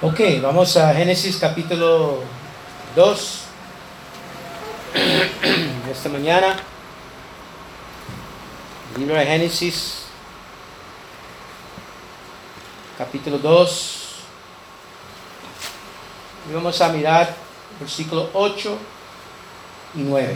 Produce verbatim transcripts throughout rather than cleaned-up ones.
Ok, vamos a Génesis capítulo dos. Esta mañana, el libro de Génesis, capítulo dos. Y vamos a mirar versículos ocho y nueve.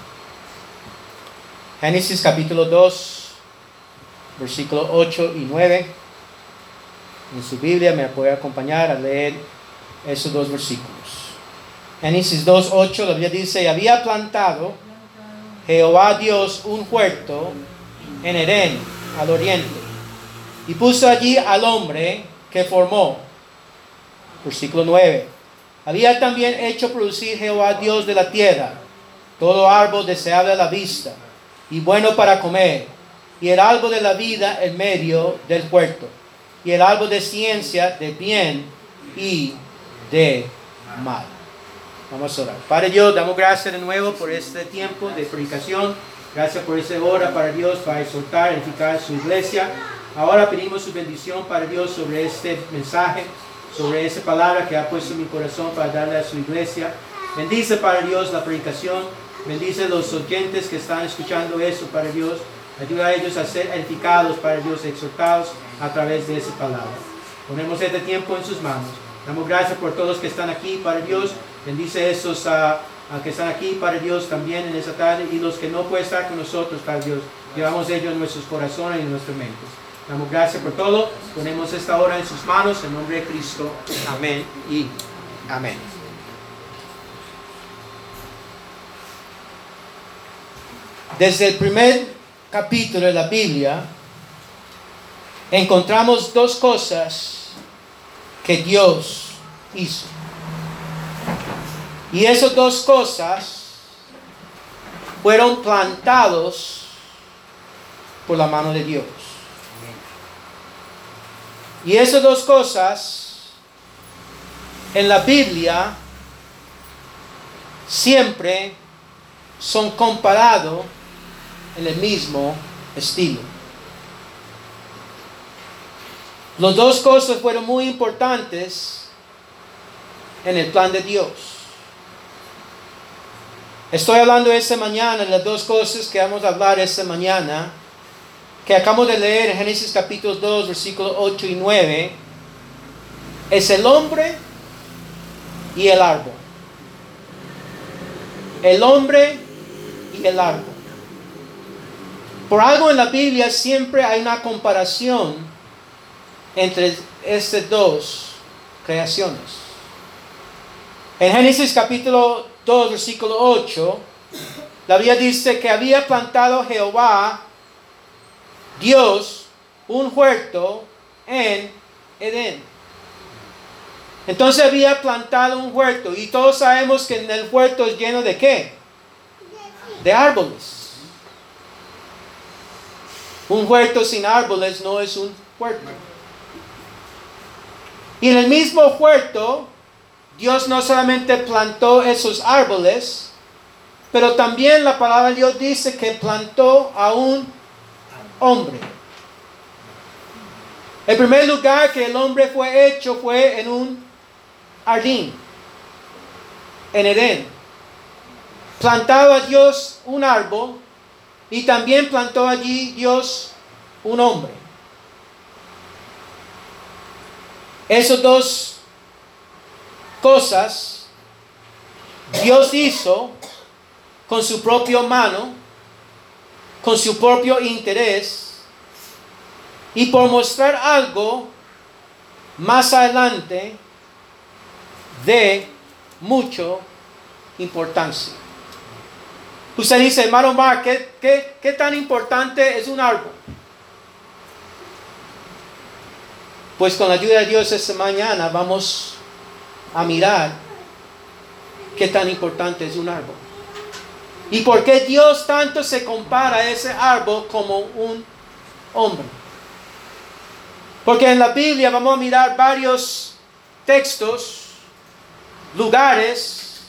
Génesis capítulo dos, versículos ocho y nueve. En su Biblia me puede acompañar a leer esos dos versículos. Génesis dos, ocho, la Biblia dice: y había plantado Jehová Dios un huerto en Edén, al oriente, y puso allí al hombre que formó. Versículo nueve. Había también hecho producir Jehová Dios de la tierra todo árbol deseable a la vista y bueno para comer, y el árbol de la vida en medio del huerto, y el árbol de ciencia de bien y de mal. Vamos a orar. Padre Dios, damos gracias de nuevo por este tiempo de predicación. Gracias por esta hora, para Dios, para exhortar, edificar su iglesia. Ahora pedimos su bendición, para Dios, sobre este mensaje, sobre esa palabra que ha puesto en mi corazón para darle a su iglesia. Bendice, para Dios, la predicación. Bendice los oyentes que están escuchando eso, para Dios. Ayuda a ellos a ser edificados, para Dios, exhortados a través de esa palabra. Ponemos este tiempo en sus manos. Damos gracias por todos los que están aquí, para Dios. Bendice a esos uh, uh, que están aquí, para Dios, también en esta tarde. Y los que no pueden estar con nosotros, para Dios. Llevamos ellos en nuestros corazones y en nuestras mentes. Damos gracias por todo. Ponemos esta hora en sus manos, en nombre de Cristo. Amén y amén. Desde el primer capítulo de la Biblia, encontramos dos cosas que Dios hizo. Y esas dos cosas fueron plantados por la mano de Dios. Y esas dos cosas en la Biblia siempre son comparados en el mismo estilo. Las dos cosas fueron muy importantes en el plan de Dios. Estoy hablando esta mañana de las dos cosas que vamos a hablar esta mañana, que acabamos de leer en Génesis capítulo dos, versículos ocho y nueve. Es el hombre y el árbol. El hombre y el árbol. Por algo en la Biblia siempre hay una comparación entre estas dos creaciones. En Génesis capítulo dos, versículo ocho, la Biblia dice que había plantado Jehová Dios un huerto en Edén. Entonces había plantado un huerto, y todos sabemos que en el huerto es lleno de ¿qué? De árboles. Un huerto sin árboles no es un huerto. Y en el mismo huerto, Dios no solamente plantó esos árboles, pero también la palabra de Dios dice que plantó a un hombre. El primer lugar que el hombre fue hecho fue en un jardín, en Edén. Plantaba Dios un árbol y también plantó allí Dios un hombre. Esas dos cosas Dios hizo con su propia mano, con su propio interés, y por mostrar algo más adelante de mucha importancia. Usted dice, hermano Mark, ¿qué, qué, ¿qué tan importante es un árbol? Pues con la ayuda de Dios esta mañana vamos a mirar qué tan importante es un árbol. Y por qué Dios tanto se compara a ese árbol como un hombre. Porque en la Biblia vamos a mirar varios textos, lugares,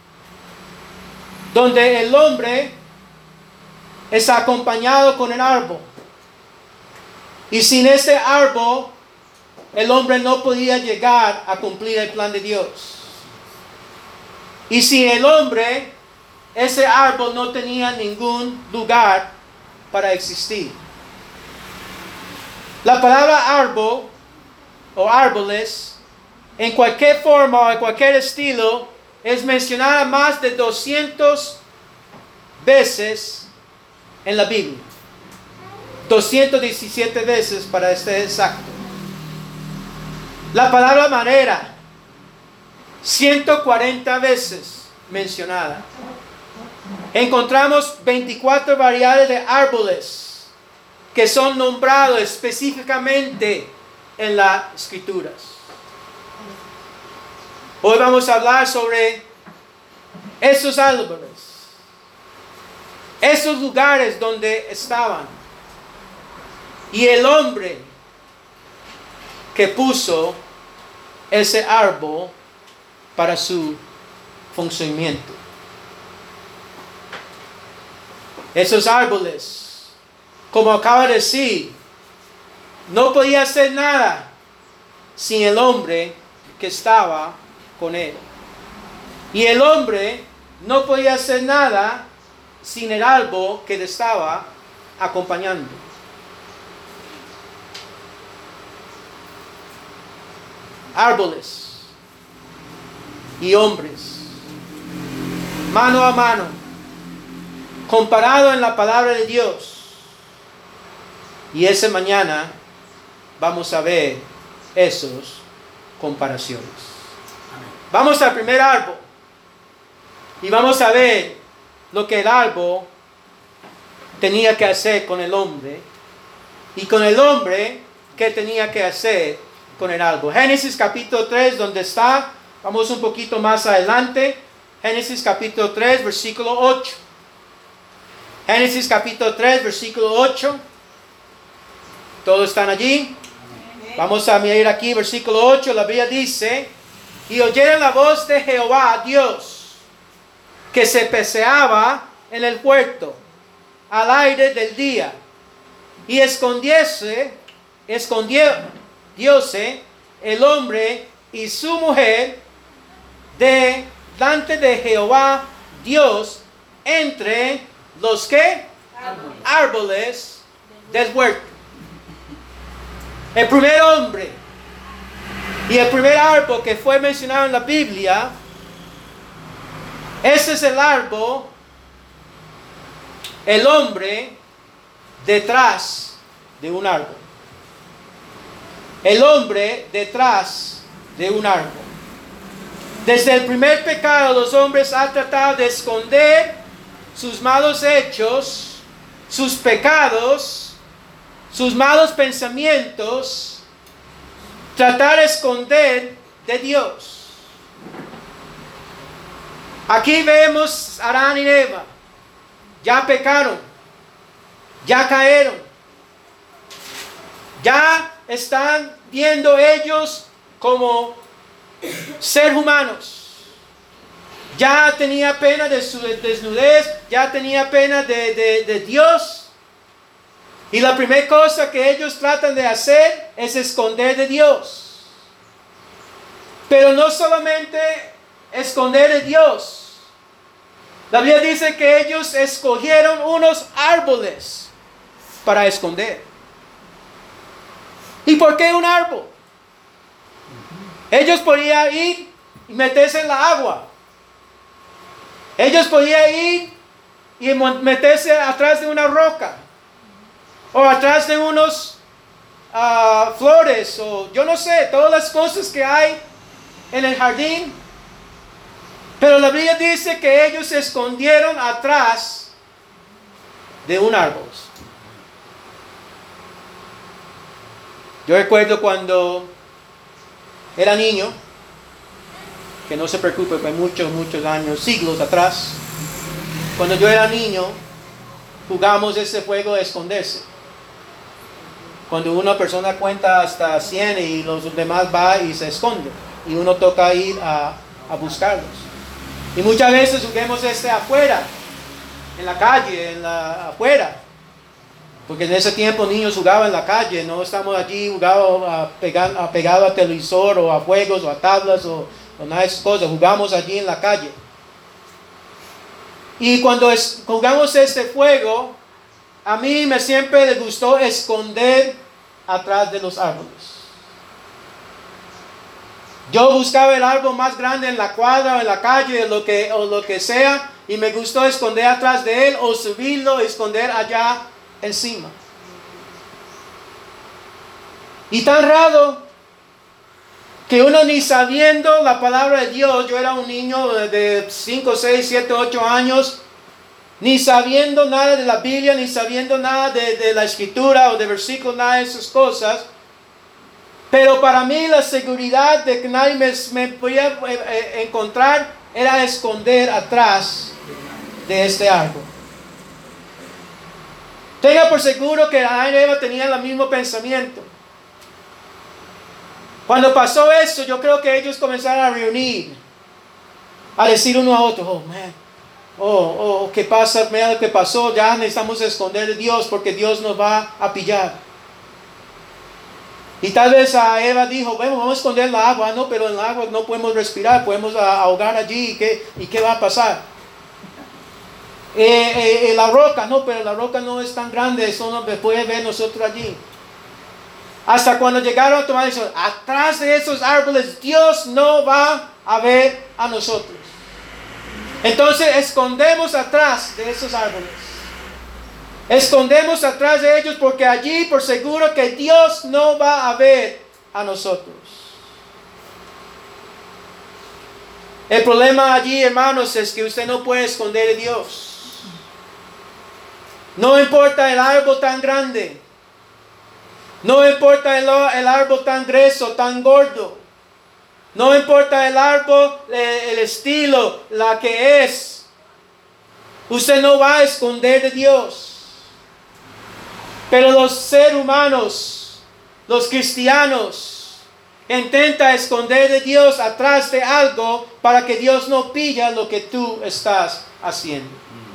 donde el hombre es acompañado con el árbol. Y sin ese árbol el hombre no podía llegar a cumplir el plan de Dios. Y sin el hombre, ese árbol no tenía ningún lugar para existir. La palabra árbol o árboles, en cualquier forma o en cualquier estilo, es mencionada más de doscientas veces en la Biblia. doscientas diecisiete veces para este exacto. La palabra madera, ciento cuarenta veces mencionada. Encontramos veinticuatro variedades de árboles que son nombrados específicamente en las Escrituras. Hoy vamos a hablar sobre esos árboles, esos lugares donde estaban, y el hombre que puso ese árbol para su funcionamiento. Esos árboles, como acaba de decir, no podía hacer nada sin el hombre que estaba con él. Y el hombre no podía hacer nada sin el árbol que le estaba acompañando. Árboles y hombres, mano a mano, comparado en la palabra de Dios. Y esa mañana vamos a ver esas comparaciones. Vamos al primer árbol y vamos a ver lo que el árbol tenía que hacer con el hombre y con el hombre que tenía que hacer con el árbol. Génesis capítulo tres, donde está, vamos un poquito más adelante. Génesis capítulo tres, versículo ocho. Génesis capítulo tres, versículo ocho. ¿Todos están allí? Vamos a mirar aquí, versículo ocho. La Biblia dice: y oyeron la voz de Jehová Dios, que se paseaba en el huerto al aire del día, y escondiese, escondióse el hombre y su mujer delante de Jehová Dios entre los que árboles, árboles del huerto. El primer hombre y el primer árbol que fue mencionado en la Biblia, ese es el árbol, el hombre detrás de un árbol. El hombre detrás de un árbol. Desde el primer pecado, los hombres han tratado de esconder sus malos hechos, sus pecados, sus malos pensamientos, tratar de esconder de Dios. Aquí vemos a Adán y Eva. Ya pecaron, ya cayeron, ya están viendo ellos como seres humanos. Ya tenía pena de su desnudez, ya tenía pena de, de, de Dios. Y la primera cosa que ellos tratan de hacer es esconder de Dios. Pero no solamente esconder de Dios. La Biblia dice que ellos escogieron unos árboles para esconder. ¿Y por qué un árbol? Ellos podían ir y meterse en la agua. Ellos podían ir y meterse atrás de una roca. O atrás de unos uh, flores, o yo no sé, todas las cosas que hay en el jardín. Pero la Biblia dice que ellos se escondieron atrás de un árbol. Yo recuerdo cuando era niño, que no se preocupe, fue muchos, muchos años, siglos atrás. Cuando yo era niño, jugamos ese juego de esconderse. Cuando una persona cuenta hasta cien y los demás va y se esconde. Y uno toca ir a, a buscarlos. Y muchas veces juguemos este afuera, en la calle, en la afuera. Porque en ese tiempo niños jugaban en la calle, no estamos allí jugados apegados apegado a televisor o a juegos o a tablas o, o nada de esas cosas, jugamos allí en la calle. Y cuando es, jugamos este juego, a mí me siempre me gustó esconder atrás de los árboles. Yo buscaba el árbol más grande en la cuadra o en la calle o lo que, o lo que sea, y me gustó esconder atrás de él o subirlo, esconder allá encima. Y tan raro que uno ni sabiendo la palabra de Dios, yo era un niño de cinco, seis, siete, ocho años, ni sabiendo nada de la Biblia, ni sabiendo nada de, de la escritura o de versículos, nada de esas cosas. Pero para mí la seguridad de que nadie me, me podía eh, encontrar era esconder atrás de este árbol. Tenga por seguro que Adán y Eva tenían el mismo pensamiento. Cuando pasó eso, yo creo que ellos comenzaron a reunir, a decir uno a otro, oh man, oh, oh, ¿qué pasa? Mira lo que pasó, ya necesitamos esconder de Dios porque Dios nos va a pillar. Y tal vez a Eva dijo, bueno, vamos a esconder el agua, no, pero en el agua no podemos respirar, podemos ahogar allí, ¿y qué, y qué va a pasar? Eh, eh, eh, la roca, no, pero la roca no es tan grande, eso no puede ver nosotros allí. Hasta cuando llegaron a tomar eso, atrás de esos árboles, Dios no va a ver a nosotros. Entonces escondemos atrás de esos árboles. Escondemos atrás de ellos porque allí por seguro que Dios no va a ver a nosotros. El problema allí, hermanos, es que usted no puede esconder de Dios. No importa el árbol tan grande. No importa el, el árbol tan grueso, tan gordo. No importa el árbol, el estilo, la que es. Usted no va a esconder de Dios. Pero los seres humanos, los cristianos, intentan esconder de Dios atrás de algo para que Dios no pille lo que tú estás haciendo.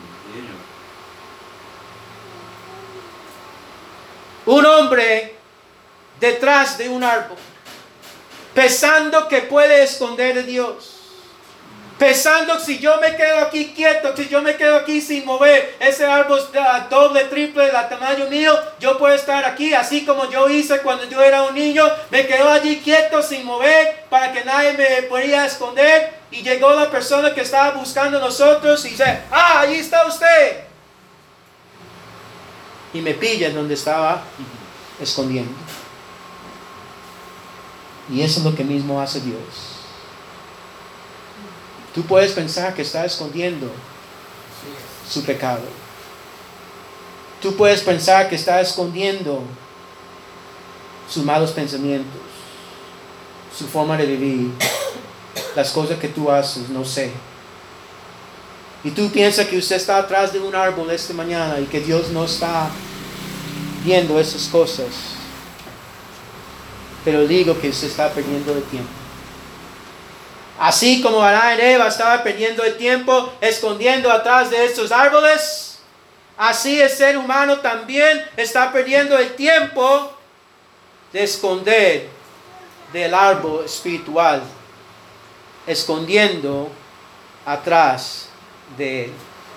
Un hombre detrás de un árbol, pensando que puede esconder de Dios. Pensando si yo me quedo aquí quieto, si yo me quedo aquí sin mover, ese árbol doble, triple, del tamaño mío, yo puedo estar aquí, así como yo hice cuando yo era un niño, me quedo allí quieto sin mover para que nadie me podía esconder. Y llegó la persona que estaba buscando a nosotros y dice, ah, allí está usted. Y me pilla donde estaba escondiendo. Y eso es lo que mismo hace Dios. Tú puedes pensar que está escondiendo su pecado. Tú puedes pensar que está escondiendo sus malos pensamientos, su forma de vivir, las cosas que tú haces, no sé. Y tú piensas que usted está atrás de un árbol esta mañana y que Dios no está viendo esas cosas. Pero digo que usted está perdiendo el tiempo. Así como Adán y Eva estaban perdiendo el tiempo escondiendo atrás de estos árboles, así el ser humano también está perdiendo el tiempo de esconder del árbol espiritual, escondiendo atrás de él.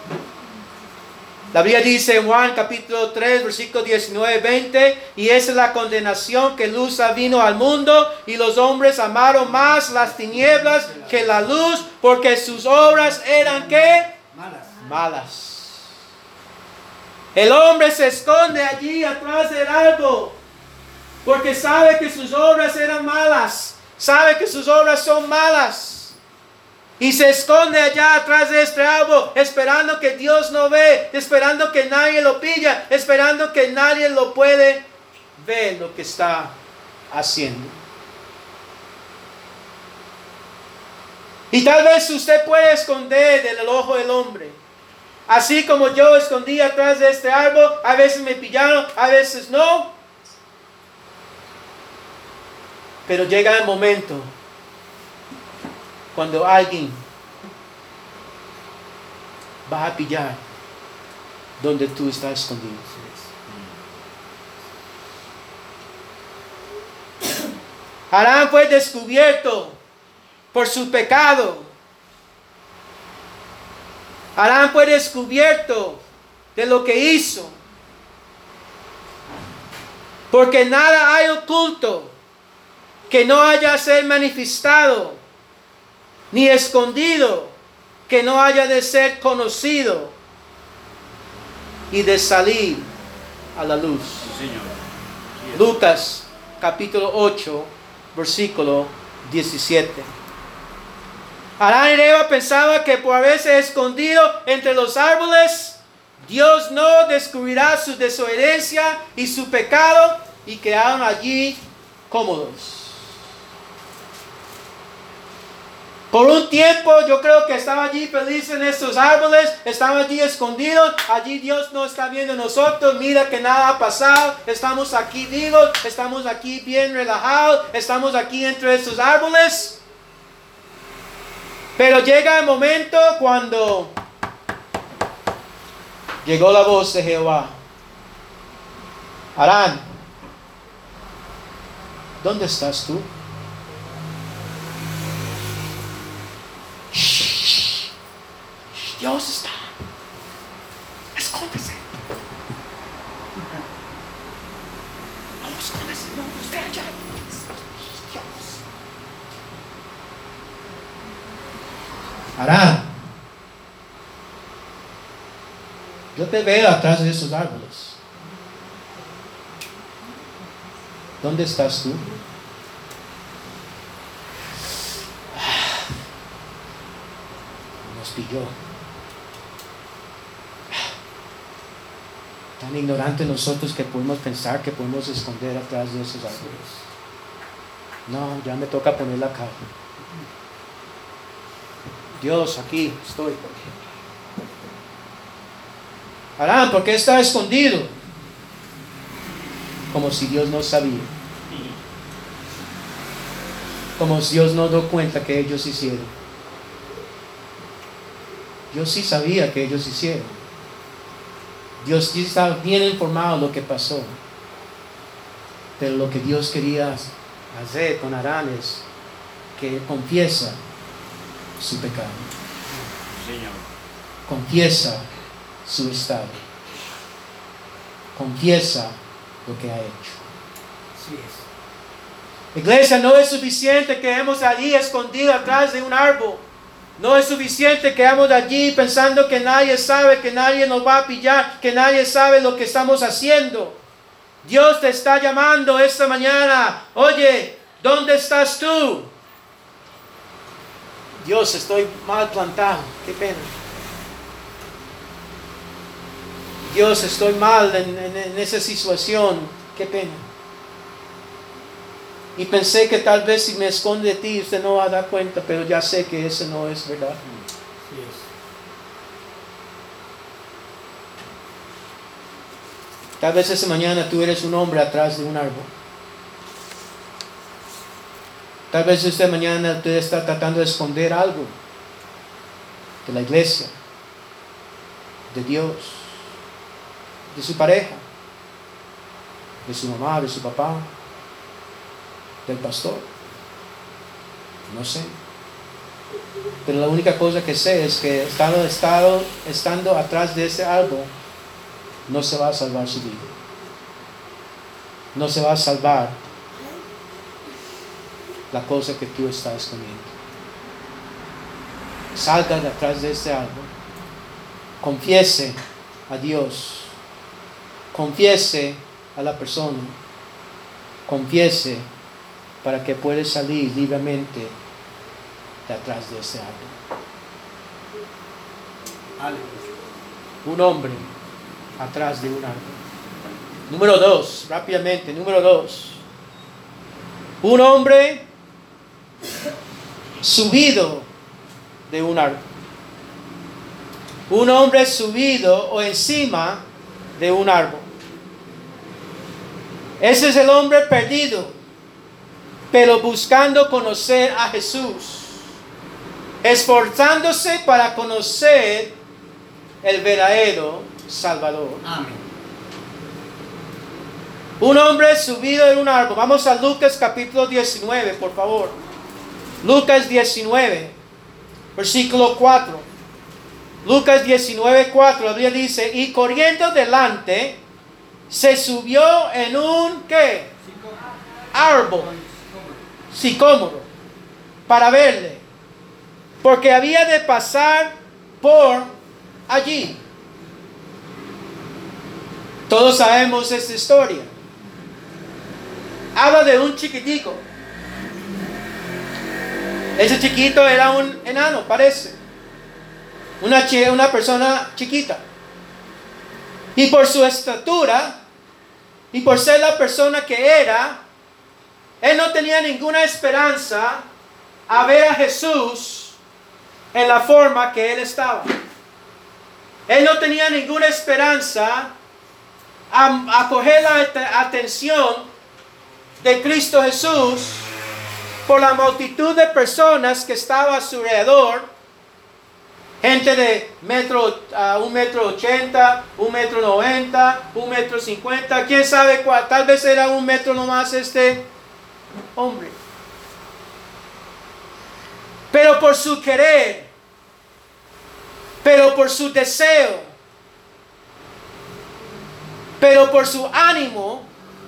La Biblia dice en Juan capítulo tres, versículos diecinueve, veinte, y esa es la condenación, que luz vino al mundo, y los hombres amaron más las tinieblas que la luz, porque sus obras eran ¿qué? Malas. Malas. El hombre se esconde allí atrás del árbol, porque sabe que sus obras eran malas, sabe que sus obras son malas. Y se esconde allá atrás de este árbol, esperando que Dios no ve, esperando que nadie lo pilla, esperando que nadie lo puede ver lo que está haciendo. Y tal vez usted puede esconder del ojo del hombre. Así como yo escondí atrás de este árbol, a veces me pillaron, a veces no. Pero llega el momento cuando alguien va a pillar donde tú estás escondido. Adán fue descubierto por su pecado. Adán fue descubierto de lo que hizo. Porque nada hay oculto que no haya de ser manifestado, ni escondido que no haya de ser conocido y de salir a la luz. Sí, Señor. Sí, Lucas capítulo ocho, versículo diecisiete. Adán y Eva pensaban que por haberse escondido entre los árboles, Dios no descubrirá su desobediencia y su pecado, y quedaron allí cómodos. Por un tiempo yo creo que estaba allí feliz en estos árboles, estaba allí escondidos, allí Dios no está viendo a nosotros, mira que nada ha pasado, estamos aquí vivos, estamos aquí bien relajados, estamos aquí entre estos árboles. Pero llega el momento cuando llegó la voz de Jehová. Adán, ¿dónde estás tú? Shh, Dios está. Escóndese. No, escóndese, no, usted allá. Dios. Adán, yo te veo atrás de esos árboles. ¿Dónde estás tú? Nos pilló. Tan ignorantes nosotros que podemos pensar que podemos esconder atrás de esos árboles. No, ya me toca poner la cara. Dios, aquí estoy. Adán, ¿por qué está escondido? Como si Dios no sabía. Como si Dios no dio cuenta que ellos hicieron. Dios sí sabía que ellos hicieron. Dios sí estaba bien informado de lo que pasó. Pero lo que Dios quería hacer con Adán es que confiesa su pecado. Señor. Confiesa su estado. Confiesa lo que ha hecho. Así es. Iglesia, no es suficiente que hemos allí escondido atrás de un árbol. No es suficiente que hemos allí pensando que nadie sabe, que nadie nos va a pillar, que nadie sabe lo que estamos haciendo. Dios te está llamando esta mañana. Oye, ¿dónde estás tú? Dios, estoy mal plantado. Qué pena. Dios, estoy mal en, en, en esa situación. Qué pena. Y pensé que tal vez si me esconde de ti, usted no va a dar cuenta, pero ya sé que eso no es verdad. Así es. Tal vez esa mañana tú eres un hombre atrás de un árbol. Tal vez esta mañana usted está tratando de esconder algo de la iglesia, de Dios, de su pareja, de su mamá, de su papá, del pastor. No sé. Pero la única cosa que sé es que estando, estado, estando atrás de ese árbol, no se va a salvar su vida. No se va a salvar la cosa que tú estás escondiendo. Salga de atrás de ese árbol. Confiese a Dios. Confiese a la persona. Confiese para que pueda salir libremente de atrás de ese árbol. Aleluya. Un hombre atrás de un árbol. Número dos, rápidamente, número dos. Un hombre subido de un árbol. Un hombre subido o encima de un árbol. Ese es el hombre perdido, pero buscando conocer a Jesús, esforzándose para conocer el verdadero Salvador. Amén. Un hombre subido en un árbol. Vamos a Lucas capítulo diecinueve, por favor. Lucas diecinueve, versículo cuatro. Lucas diecinueve, cuatro. La Biblia dice, y corriendo delante, se subió en un, ¿qué? Árbol. Sicómoro. Para verle. Porque había de pasar por allí. Todos sabemos esta historia. Habla de un chiquitico. Ese chiquito era un enano, parece. Una, chi- una persona chiquita. Y por su estatura, y por ser la persona que era, él no tenía ninguna esperanza a ver a Jesús en la forma que él estaba. Él no tenía ninguna esperanza a, a coger la at- atención de Cristo Jesús por la multitud de personas que estaba a su alrededor. Gente de metro, uh, un metro ochenta, un metro noventa, un metro cincuenta, quién sabe cuál, tal vez era un metro nomás este hombre. Pero por su querer, pero por su deseo, pero por su ánimo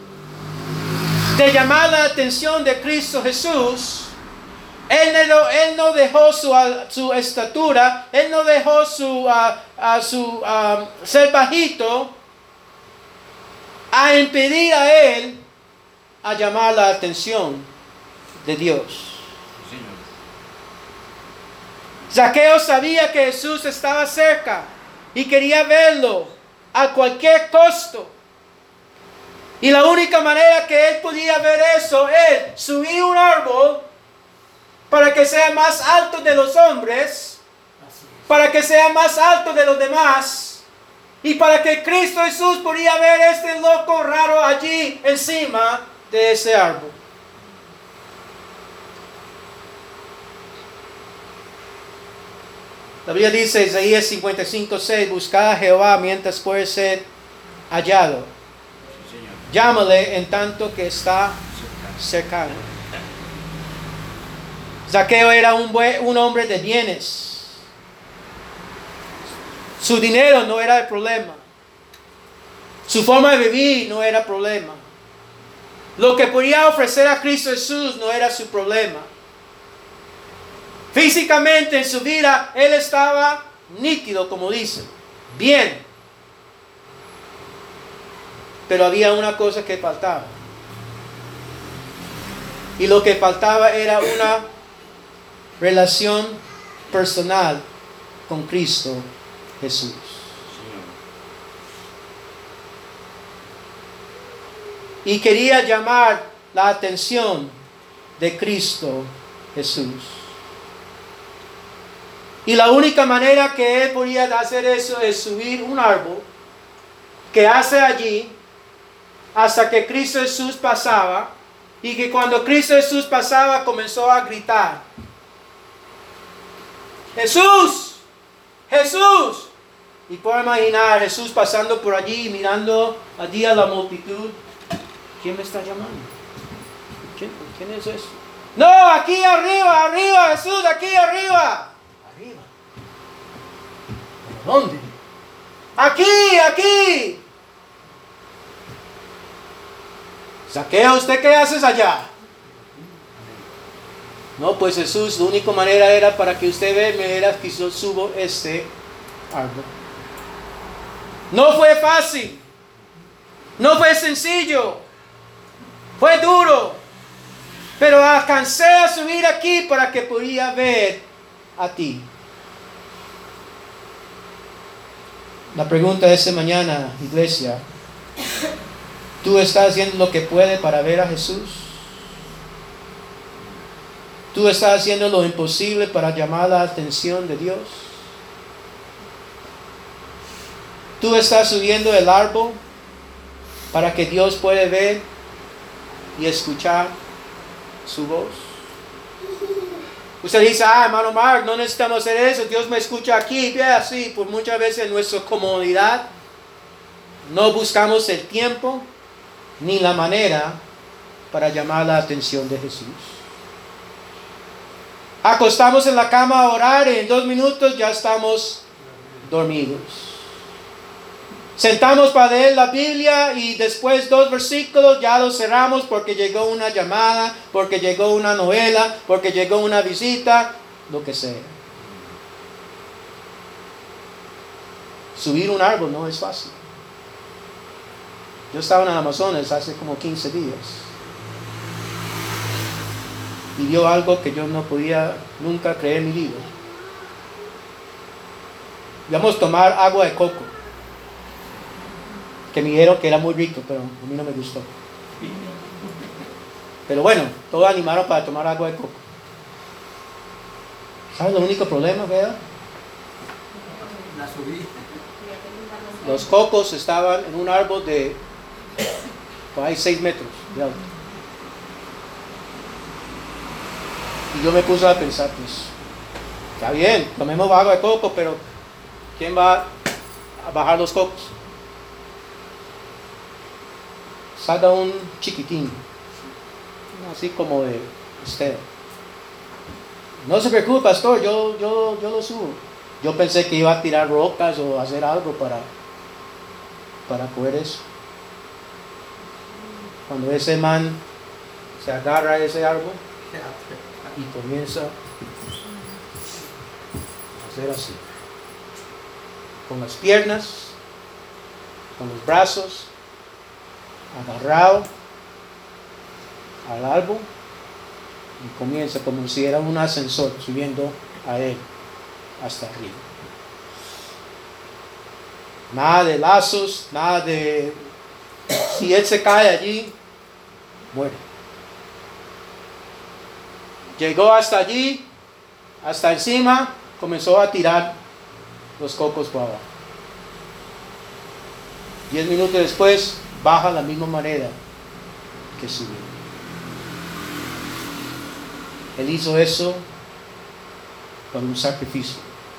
de llamar la atención de Cristo Jesús, Él no, él no dejó su, su estatura, Él no dejó su, uh, uh, su um, ser bajito a impedir a Él a llamar la atención de Dios. Señor. Zaqueo sabía que Jesús estaba cerca y quería verlo a cualquier costo. Y la única manera que él podía ver eso es subir un árbol para que sea más alto de los hombres, Así es. para que sea más alto de los demás, y para que Cristo Jesús podía ver a este loco raro allí encima de ese árbol. La Biblia dice, Isaías cincuenta y cinco, seis, buscad a Jehová mientras puede ser hallado. Sí, Señor. Llámale en tanto que está cercano. Zaqueo era un, buen, un hombre de bienes. Su dinero no era el problema. Su forma de vivir no era problema. Lo que podía ofrecer a Cristo Jesús no era su problema. Físicamente en su vida él estaba nítido, como dicen, bien. Pero había una cosa que faltaba. Y lo que faltaba era una relación personal con Cristo Jesús. Señor. Y quería llamar la atención de Cristo Jesús. Y la única manera que él podía hacer eso es subir un árbol que hace allí hasta que Cristo Jesús pasaba, y que cuando Cristo Jesús pasaba comenzó a gritar: ¡Jesús! ¡Jesús! Y puedo imaginar a Jesús pasando por allí, mirando allí a la multitud. ¿Quién me está llamando? ¿Quién, ¿Quién es eso? No, aquí arriba, arriba, Jesús, aquí arriba. Arriba. ¿Pero dónde? Aquí, aquí. Zaqueo, ¿usted qué haces allá? No, pues Jesús, la única manera era para que usted vea, me era que yo subo este árbol. No fue fácil. No fue sencillo. Fue duro. Pero alcancé a subir aquí para que pudiera ver a ti. La pregunta de esta mañana, iglesia: ¿tú estás haciendo lo que puede para ver a Jesús? ¿Tú estás haciendo lo imposible para llamar la atención de Dios? ¿Tú estás subiendo el árbol para que Dios pueda ver y escuchar su voz? Usted dice: ah, hermano Mark, no necesitamos hacer eso, Dios me escucha aquí. Ya, sí, pues muchas veces en nuestra comodidad no buscamos el tiempo ni la manera para llamar la atención de Jesús. Acostamos en la cama a orar y en dos minutos ya estamos dormidos. Sentamos para leer la Biblia y después dos versículos ya los cerramos porque llegó una llamada, porque llegó una novela, porque llegó una visita, lo que sea. Subir un árbol no es fácil. Yo estaba en el Amazonas hace como quince días. Y vio algo que yo no podía nunca creer en mi vida. Íbamos a tomar agua de coco, que me dijeron que era muy rico, pero a mí no me gustó. Pero bueno, todos animaron para tomar agua de coco. ¿Sabes el único problema, verdad? La subí. Los cocos estaban en un árbol de por ahí seis metros de alto. Y yo me puse a pensar, pues, está bien, tomemos agua de coco, pero ¿quién va a bajar los cocos? Salga un chiquitín, así como de usted. No se preocupe, pastor, yo, yo, yo lo subo. Yo pensé que iba a tirar rocas o hacer algo para, para coger eso. Cuando ese man se agarra a ese árbol y comienza a hacer así, con las piernas, con los brazos, agarrado al árbol, y comienza como si era un ascensor subiendo a él hasta arriba. Nada de lazos, nada de... Si él se cae allí, muere. Llegó hasta allí, hasta encima, comenzó a tirar los cocos para abajo. Diez minutos después, baja de la misma manera que subió. Él hizo eso con un sacrificio.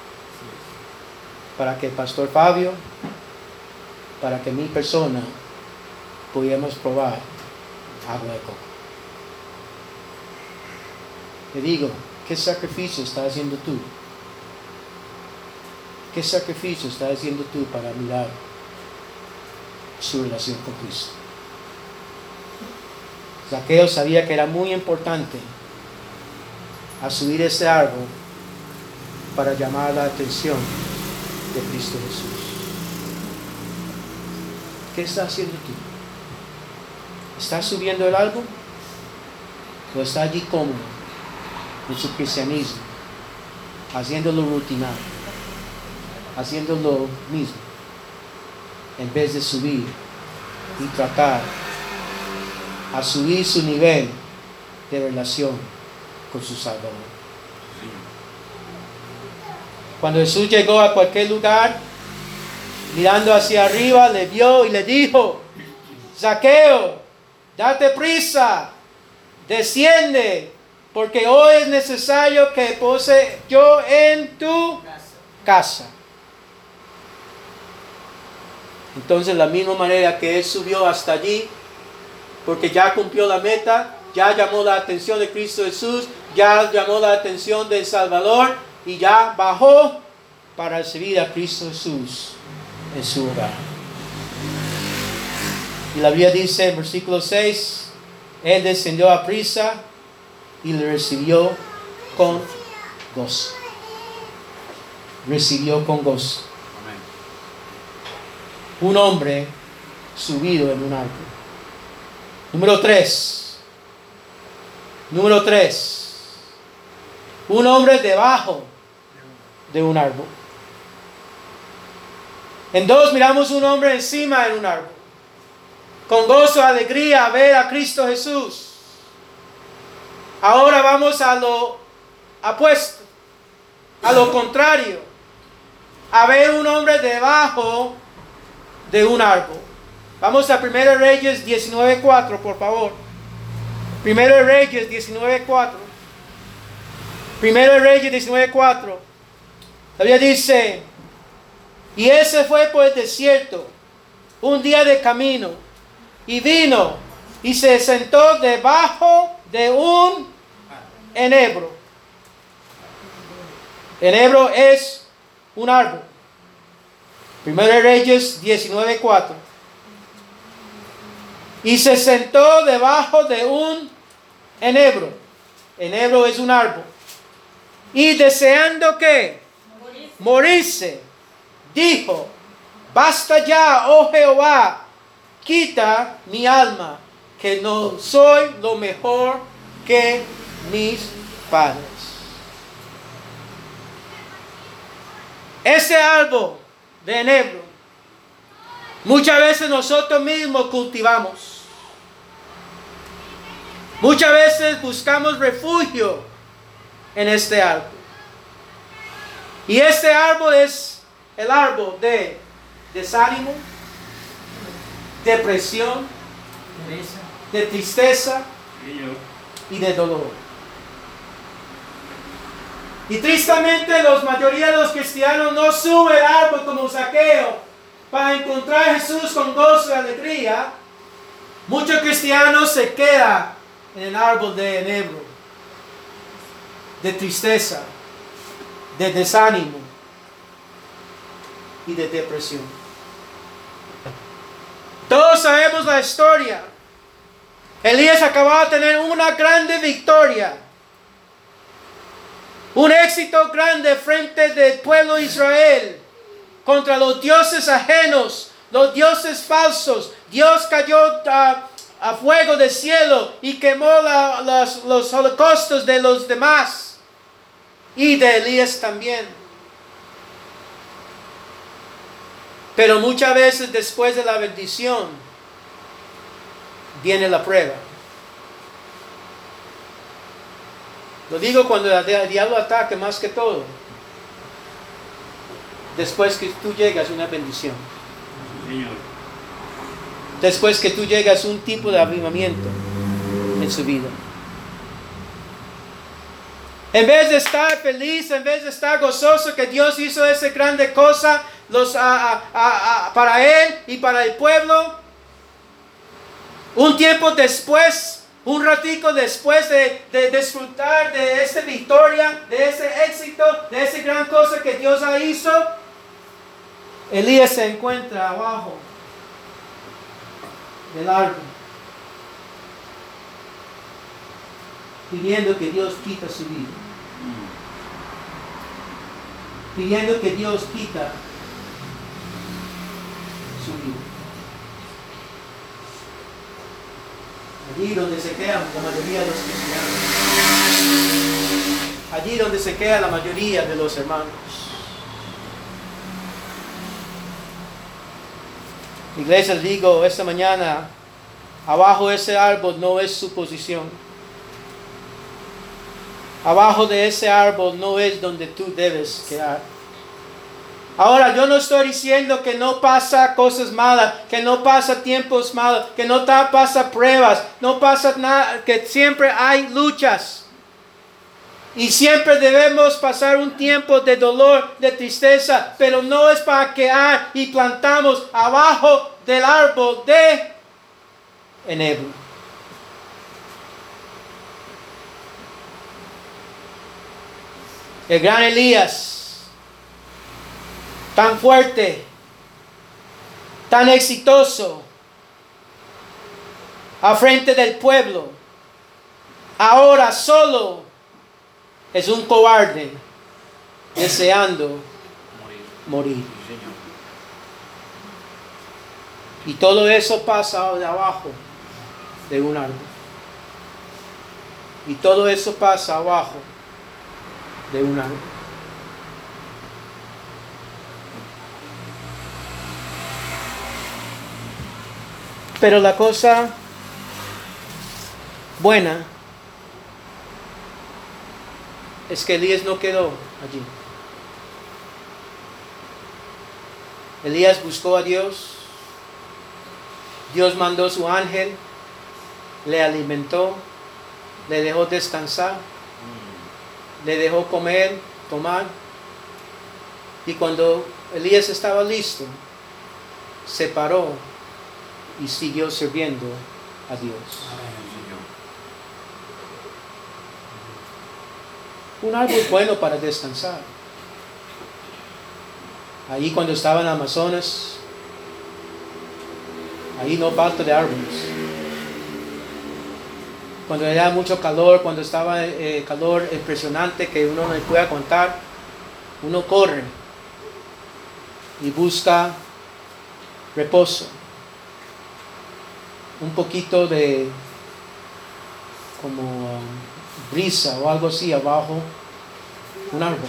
Para que el pastor Fabio, para que mi persona, pudiéramos probar agua de coco. Le digo, ¿qué sacrificio estás haciendo tú? ¿Qué sacrificio estás haciendo tú para mirar su relación con Cristo? Zaqueo sabía que era muy importante a subir ese árbol para llamar la atención de Cristo Jesús. ¿Qué estás haciendo tú? ¿Estás subiendo el árbol? ¿O está allí cómodo en su cristianismo, haciéndolo rutinario, haciendo lo mismo, en vez de subir y tratar a subir su nivel de relación con su Salvador? Cuando Jesús llegó a cualquier lugar, mirando hacia arriba, le vio y le dijo: Zaqueo, date prisa, desciende, porque hoy es necesario que pose yo en tu casa. Entonces, la misma manera que él subió hasta allí, porque ya cumplió la meta, ya llamó la atención de Cristo Jesús, ya llamó la atención del Salvador, y ya bajó para recibir a Cristo Jesús en su hogar. Y la Biblia dice en versículo seis, él descendió a prisa y le recibió con gozo. Recibió con gozo. Amén. Un hombre subido en un árbol. Número tres. Número tres. Un hombre debajo de un árbol. En dos, miramos un hombre encima de un árbol. Con gozo, alegría, a ver a Cristo Jesús. Ahora vamos a lo opuesto, a lo contrario, a ver un hombre debajo de un árbol. Vamos a primero Reyes diecinueve cuatro, por favor. primero Reyes diecinueve cuatro. primero Reyes diecinueve cuatro. La Biblia dice: y ese fue por el desierto, un día de camino, y vino y se sentó debajo de un enebro. Enebro es un árbol. Primero de Reyes diecinueve cuatro. Y se sentó debajo de un enebro. Enebro es un árbol. Y deseando que morirse, morirse dijo: basta ya, oh Jehová, quita mi alma, que no soy lo mejor que mis padres. Ese árbol de enebro, muchas veces nosotros mismos cultivamos. Muchas veces buscamos refugio en este árbol. Y este árbol es el árbol de desánimo, depresión, de tristeza y de dolor. Y tristemente la mayoría de los cristianos no suben el árbol como Zaqueo para encontrar a Jesús con gozo y alegría. Muchos cristianos se quedan en el árbol de enebro, de tristeza, de desánimo y de depresión. Todos sabemos la historia. Elías acababa de tener una grande victoria, un éxito grande frente del pueblo de Israel contra los dioses ajenos, los dioses falsos. Dios cayó a, a fuego del cielo y quemó la, los, los holocaustos de los demás y de Elías también. Pero muchas veces después de la bendición viene la prueba. Lo digo cuando el diablo ataca más que todo. Después que tú llegas a una bendición. Señor. Después que tú llegas a un tipo de avivamiento en su vida. En vez de estar feliz, en vez de estar gozoso que Dios hizo esa grande cosa los, a, a, a, a, para él y para el pueblo, un tiempo después, un ratico después de, de disfrutar de esta victoria, de ese éxito, de esa gran cosa que Dios ha hizo, Elías se encuentra abajo del árbol, pidiendo que Dios quita su vida, pidiendo que Dios quita su vida. Allí donde se quedan la mayoría de los cristianos. Allí donde se queda la mayoría de los hermanos. Iglesia, les digo esta mañana, abajo de ese árbol no es su posición. Abajo de ese árbol no es donde tú debes quedar. Ahora, yo no estoy diciendo que no pasa cosas malas, que no pasa tiempos malos, que no pasa pruebas, no pasa nada, que siempre hay luchas. Y siempre debemos pasar un tiempo de dolor, de tristeza, pero no es para quedar y plantamos abajo del árbol de enebro. El gran Elías, tan fuerte, tan exitoso, a frente del pueblo, ahora solo es un cobarde deseando morir. Morir. Sí, Señor. Y todo eso pasa de abajo de un árbol. Y todo eso pasa abajo de un árbol. Pero la cosa buena es que Elías no quedó allí. Elías buscó a Dios. Dios mandó su ángel, le alimentó, le dejó descansar, le dejó comer, tomar. Y cuando Elías estaba listo, se paró y siguió sirviendo a Dios. Un árbol bueno para descansar. Ahí cuando estaba en Amazonas, ahí no falta de árboles. Cuando era mucho calor, cuando estaba eh, calor impresionante que uno no puede aguantar, uno corre y busca reposo. Un poquito de como um, brisa o algo así abajo un árbol.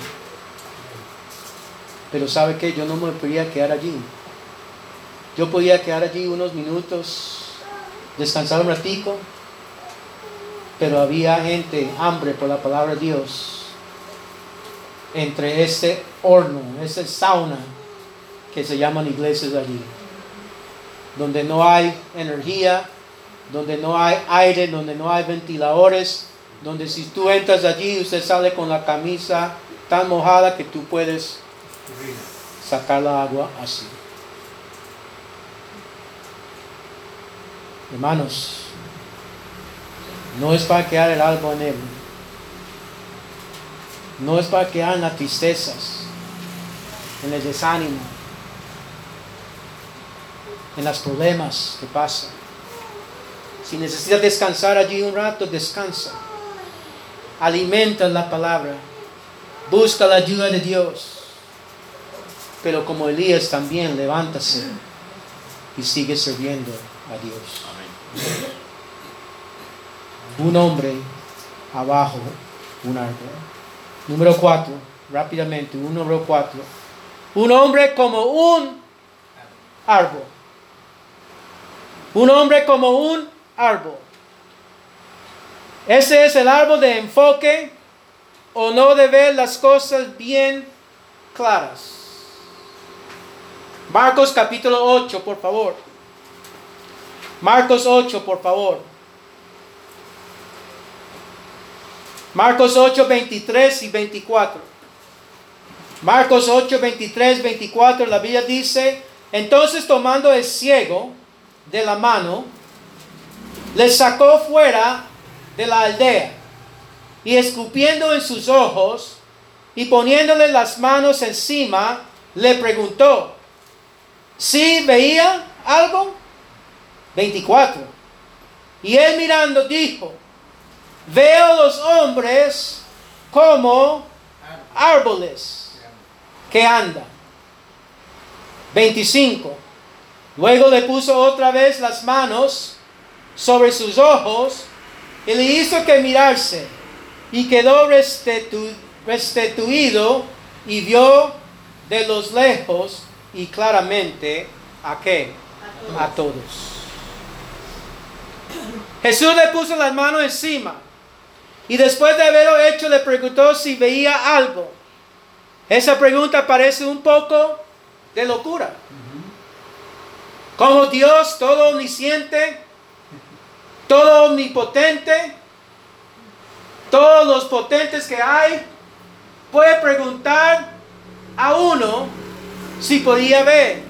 Pero ¿sabe qué? Yo no me podía quedar allí. Yo podía quedar allí unos minutos, descansar un ratico, pero había gente, hambre por la palabra de Dios, entre este horno, ese sauna que se llaman iglesias allí, donde no hay energía, donde no hay aire, donde no hay ventiladores, donde si tú entras allí, usted sale con la camisa tan mojada que tú puedes sacar la agua así. Hermanos, no es para quedar el algo en él. No es para quedar en las tristezas, en el desánimo, en los problemas que pasan. Si necesitas descansar allí un rato, descansa. Alimenta la palabra. Busca la ayuda de Dios. Pero como Elías también, levántase y sigue sirviendo a Dios. Amén. Un hombre abajo un árbol. Número cuatro, rápidamente, un número cuatro. Un hombre como un árbol. Un hombre como un árbol. Ese es el árbol de enfoque o no de ver las cosas bien claras. Marcos capítulo ocho, por favor. Marcos ocho, por favor. Marcos ocho, veintitrés y veinticuatro. Marcos ocho, veintitrés, veinticuatro, la Biblia dice: entonces tomando el ciego de la mano, le sacó fuera de la aldea, y escupiendo en sus ojos, y poniéndole las manos encima, le preguntó, ¿sí veía algo? veinticuatro. Y él mirando dijo, veo los hombres como árboles que andan. veinticinco. Luego le puso otra vez las manos sobre sus ojos y le hizo que mirarse, y quedó restitu- restituido y vio de los lejos y claramente a qué, a todos. Jesús le puso las manos encima y después de haberlo hecho le preguntó si veía algo. Esa pregunta parece un poco de locura. Como Dios todo omnisciente, todo omnipotente, todos los potentes que hay, puede preguntar a uno si podía ver.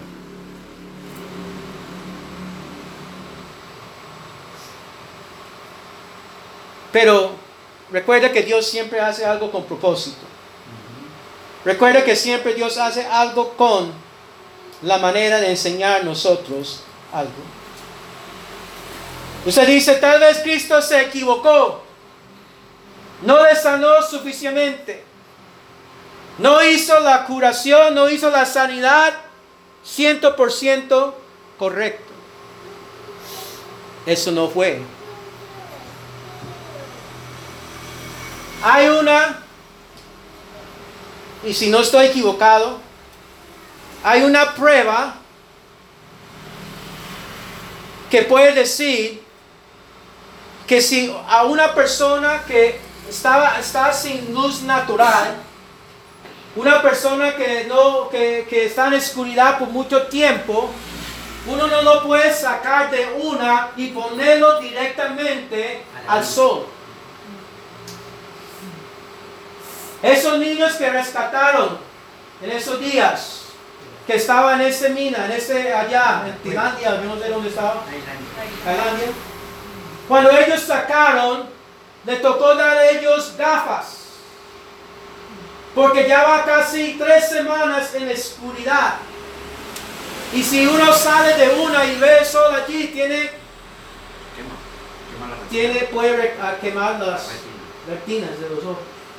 Pero recuerda que Dios siempre hace algo con propósito. Recuerda que siempre Dios hace algo con la manera de enseñar a nosotros algo. Usted dice, tal vez Cristo se equivocó. No le sanó suficientemente. No hizo la curación, no hizo la sanidad cien por ciento correcto. Eso no fue. Hay una, y si no estoy equivocado, hay una prueba que puede decir que si a una persona que estaba, está sin luz natural, una persona que, no, que, que está en oscuridad por mucho tiempo, uno no lo puede sacar de una y ponerlo directamente al sol. Esos niños que rescataron en esos días, que estaba en esta mina, en este allá, en Tailandia, yo no sé dónde estaba, Tailandia. Cuando ellos sacaron, le tocó dar a ellos gafas. Porque ya va casi tres semanas en la oscuridad. Y si uno sale de una y ve el sol allí, tiene, Quema, quema la retina. tiene puede uh, quemar La las retina. retinas de los ojos.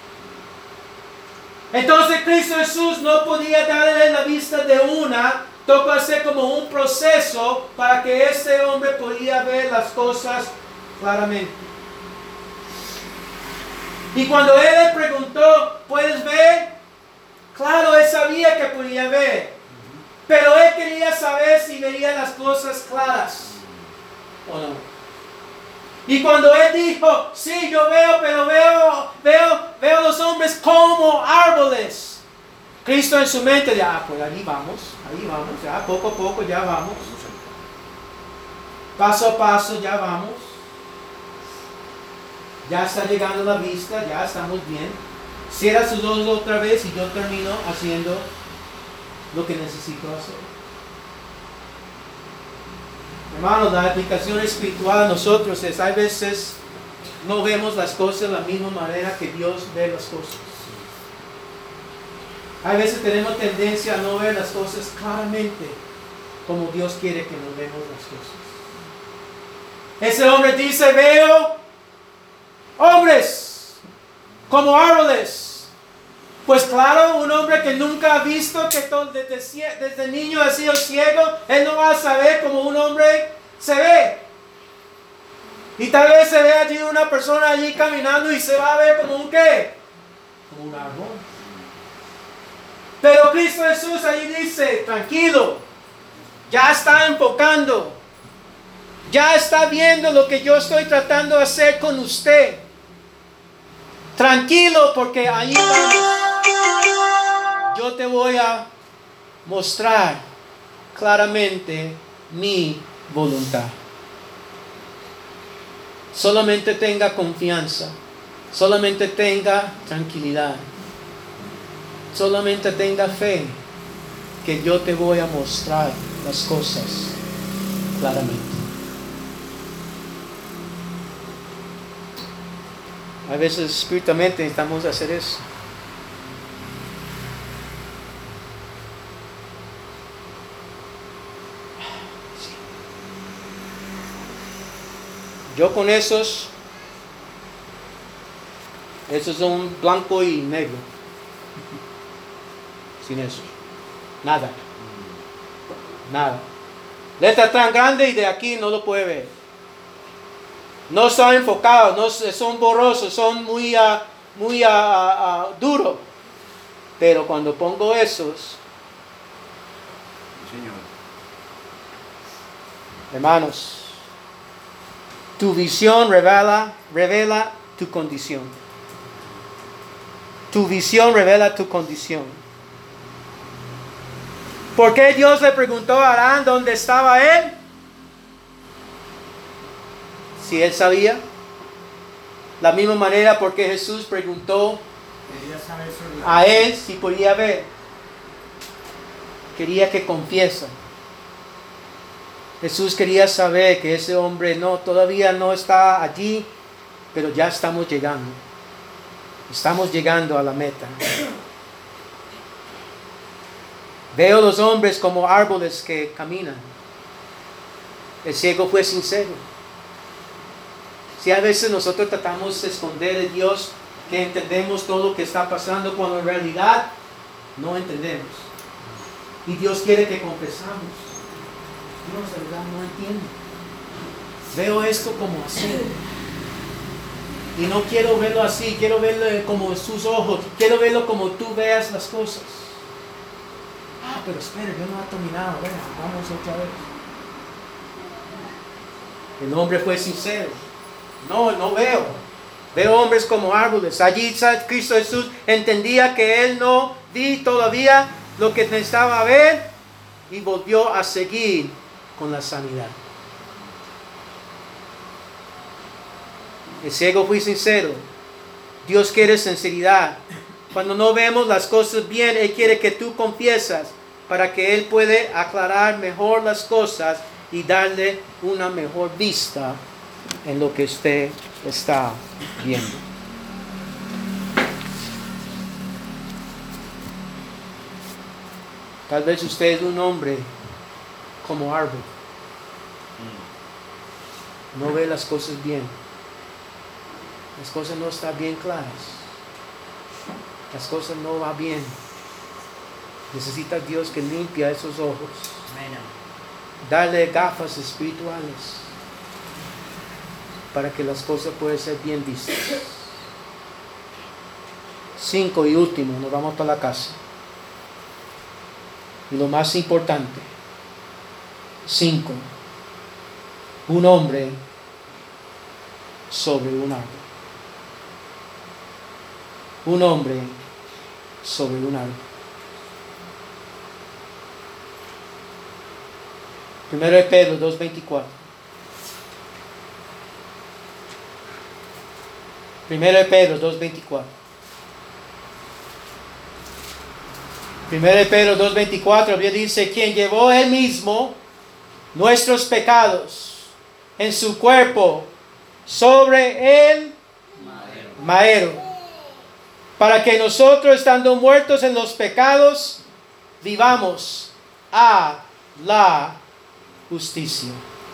Entonces Cristo Jesús no podía darle la vista de una, tocó hacer como un proceso para que este hombre podía ver las cosas claramente. Y cuando él le preguntó, ¿puedes ver? Claro, él sabía que podía ver. Pero él quería saber si veía las cosas claras o no. Y cuando él dijo, sí, yo veo, pero veo, veo, veo los hombres como árboles. Cristo en su mente, ya, pues ahí vamos, ahí vamos, ya, poco a poco ya vamos. Paso a paso ya vamos. Ya está llegando la vista, ya estamos bien. Cierra sus ojos otra vez y yo termino haciendo lo que necesito hacer. Hermanos, la aplicación espiritual a nosotros es, hay veces no vemos las cosas de la misma manera que Dios ve las cosas. Hay veces tenemos tendencia a no ver las cosas claramente como Dios quiere que nos vemos las cosas. Ese hombre dice, veo hombres como árboles. Pues claro, un hombre que nunca ha visto, que desde, desde niño ha sido ciego, él no va a saber como un hombre se ve. Y tal vez se ve allí una persona allí caminando y se va a ver como un qué, como un árbol. Pero Cristo Jesús allí dice, tranquilo, ya está enfocando, ya está viendo lo que yo estoy tratando de hacer con usted. Tranquilo, porque ahí vamos. Yo te voy a mostrar claramente mi voluntad. Solamente tenga confianza, solamente tenga tranquilidad, solamente tenga fe que yo te voy a mostrar las cosas claramente. A veces espiritualmente necesitamos hacer eso. Yo con esos, esos son blanco y negro. Sin eso. Nada. Nada. Letra tan grande y de aquí no lo puede ver. No están enfocados, no, son borrosos, son muy, uh, muy uh, uh, duros. Pero cuando pongo esos, Señor. hermanos, tu visión revela, revela tu condición. Tu visión revela tu condición. ¿Por qué Dios le preguntó a Abraham dónde estaba él? Si él sabía. La misma manera porque Jesús preguntó a él si podía ver. Quería que confiesa. Jesús quería saber que ese hombre no, todavía no está allí, pero ya estamos llegando. Estamos llegando a la meta. Veo los hombres como árboles que caminan. El ciego fue sincero. Si a veces nosotros tratamos de esconder de Dios que entendemos todo lo que está pasando, cuando en realidad no entendemos. Y Dios quiere que confesamos. Dios, de verdad, no entiendo. Veo esto como así. Y no quiero verlo así, quiero verlo como sus ojos, quiero verlo como tú veas las cosas. Ah, pero espera, yo no he terminado, venga, vamos otra vez. El hombre fue sincero. No, no veo. Veo hombres como árboles. Allí Cristo Jesús entendía que él no vi todavía lo que necesitaba ver y volvió a seguir con la sanidad. El ciego fue sincero. Dios quiere sinceridad. Cuando no vemos las cosas bien, Él quiere que tú confiesas. para que Él puede aclarar mejor las cosas y darle una mejor vista en lo que usted está viendo. Tal vez usted es un hombre como árbol. No ve las cosas bien. Las cosas no están bien claras. Las cosas no van bien. Necesita Dios que limpie esos ojos. Darle gafas espirituales para que las cosas puedan ser bien vistas. Cinco y último, nos vamos para la casa. Y lo más importante, cinco, un hombre sobre un árbol. Un hombre sobre un árbol. Primero de Pedro dos veinticuatro. Primero de Pedro dos veinticuatro. Primero de Pedro dos veinticuatro dice, quien llevó él mismo nuestros pecados en su cuerpo sobre el madero, para que nosotros, estando muertos en los pecados, vivamos a la justicia.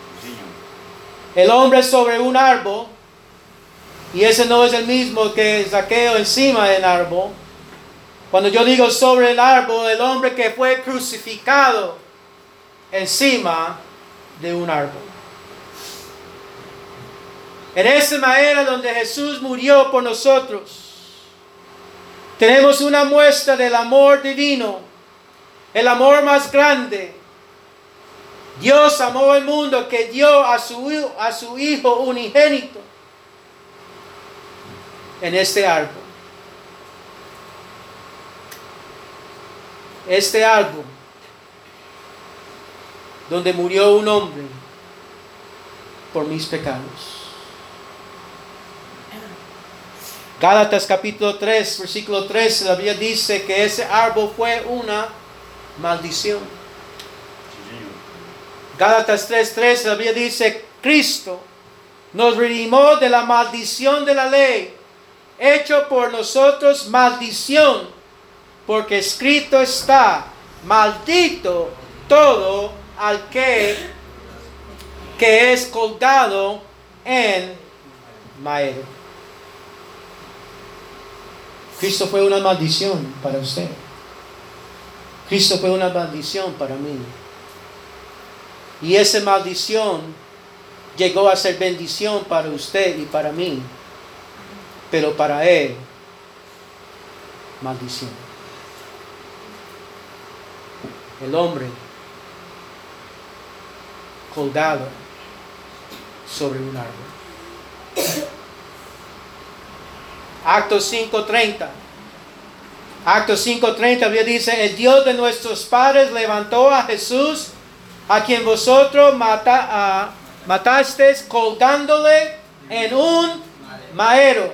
El hombre sobre un árbol, y ese no es el mismo que Zaqueo encima del árbol. Cuando yo digo sobre el árbol, el hombre que fue crucificado encima de un árbol. En esa manera donde Jesús murió por nosotros, tenemos una muestra del amor divino, el amor más grande. Dios amó al mundo que dio a su, a su Hijo unigénito en este árbol. Este árbol donde murió un hombre por mis pecados. Gálatas capítulo tres, versículo tres, la Biblia dice que ese árbol fue una maldición. Gálatas tres, tres, la Biblia dice, Cristo nos redimió de la maldición de la ley, hecho por nosotros maldición, porque escrito está, maldito todo al que, que es colgado en madero. Cristo fue una maldición para usted. Cristo fue una maldición para mí. Y esa maldición llegó a ser bendición para usted y para mí. Pero para él, maldición. El hombre colgado sobre un árbol. Actos cinco treinta. Actos cinco treinta dice, el Dios de nuestros padres levantó a Jesús, a quien vosotros mata, uh, matasteis colgándole en un madero.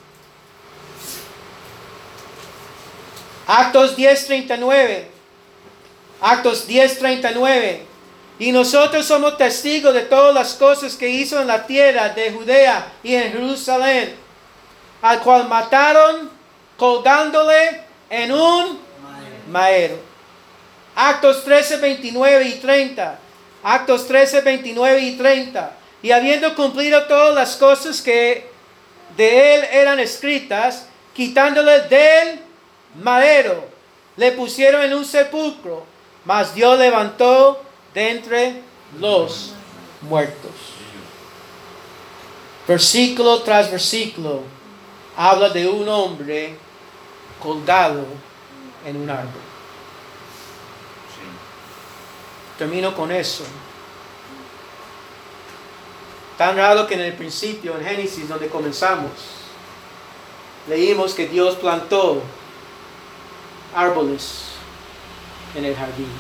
Actos diez treinta y nueve. Actos diez treinta y nueve. Y nosotros somos testigos de todas las cosas que hizo en la tierra de Judea y en Jerusalén, al cual mataron colgándole en un madero. Actos trece veintinueve y treinta. Actos trece veintinueve y treinta. Y habiendo cumplido todas las cosas que de él eran escritas, quitándole del madero, le pusieron en un sepulcro, mas Dios levantó de entre los muertos. Versículo tras versículo habla de un hombre colgado en un árbol. Termino con eso. Tan raro que en el principio, en Génesis, donde comenzamos, leímos que Dios plantó árboles en el jardín.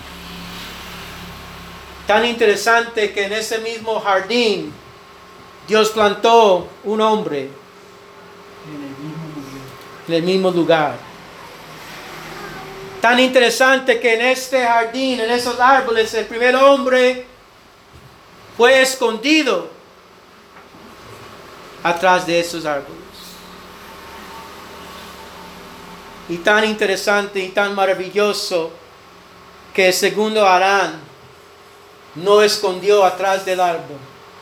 Tan interesante que en ese mismo jardín Dios plantó un hombre En el mismo lugar. en el mismo lugar. Tan interesante que en este jardín, en esos árboles, el primer hombre fue escondido atrás de esos árboles. Y tan interesante y tan maravilloso que el segundo Adán no escondió atrás del árbol,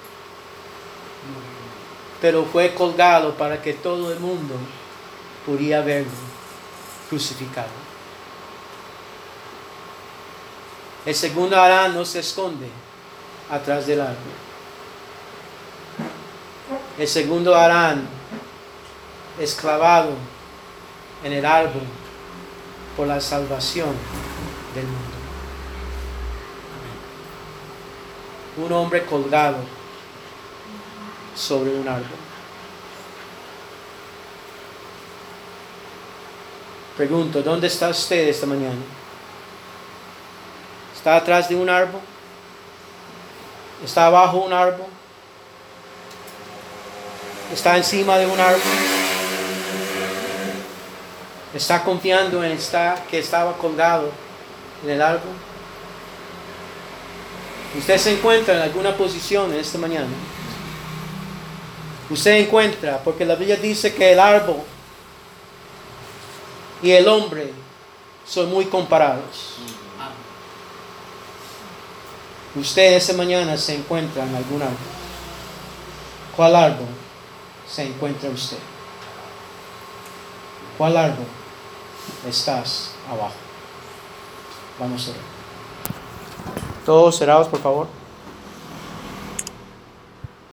pero fue colgado para que todo el mundo pudiera verlo crucificado. El segundo Adán no se esconde atrás del árbol. El segundo Adán es clavado en el árbol por la salvación del mundo. Un hombre colgado sobre un árbol. Pregunto, ¿dónde está usted esta mañana? ¿Está atrás de un árbol? ¿Está abajo un árbol? ¿Está encima de un árbol? ¿Está confiando en esta, que estaba colgado en el árbol? Usted se encuentra en alguna posición en esta mañana. Usted encuentra, porque la Biblia dice que el árbol y el hombre son muy comparados. Usted esta mañana se encuentra en algún árbol. ¿Cuál árbol se encuentra usted? ¿Cuál árbol estás abajo? Vamos a ver. Todos cerrados, por favor.